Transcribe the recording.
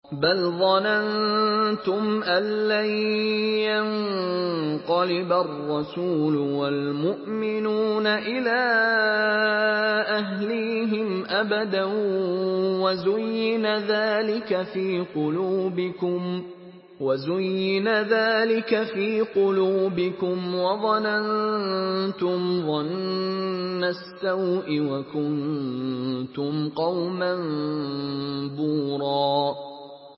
بل ظننتم أن لن ينقلب الرسول والمؤمنون إلى أهليهم أبدا وزين ذلك في قلوبكم وظننتم ظن السوء وكنتم قوما بورا